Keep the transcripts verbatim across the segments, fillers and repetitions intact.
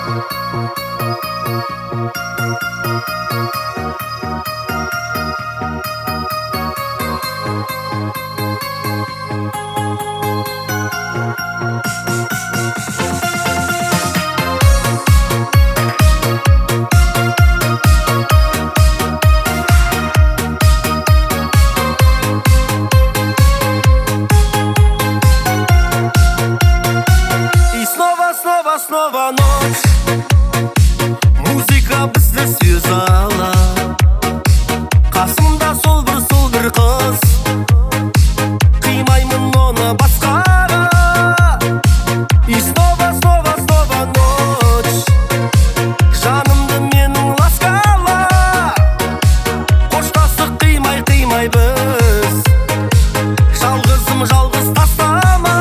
Снова ночь, музыка бізді сөзала, қасымда сол бір сол бір қыз, қимаймын оны басқаға. И снова, снова, снова ночь, жанымды менің ласкала, қоштасып қимай қимай біз, жалғызым жалғыз тастама.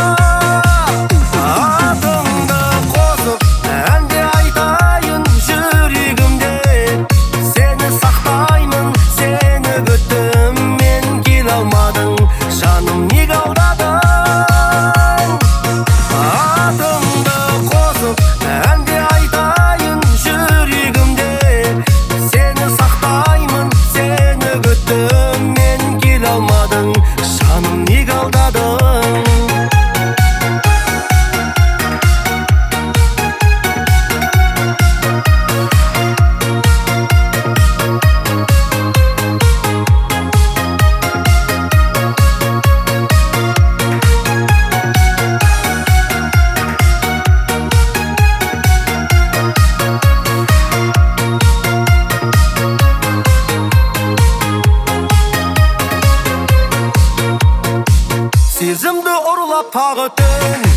Жаным неге алдадың? Атыңды қосып әнде айтайын жүрегімде. Сені сақтаймын, сені күттім, мен келе алмадың. Жаным неге алдадың? Сезімді ұрлап тағы түн,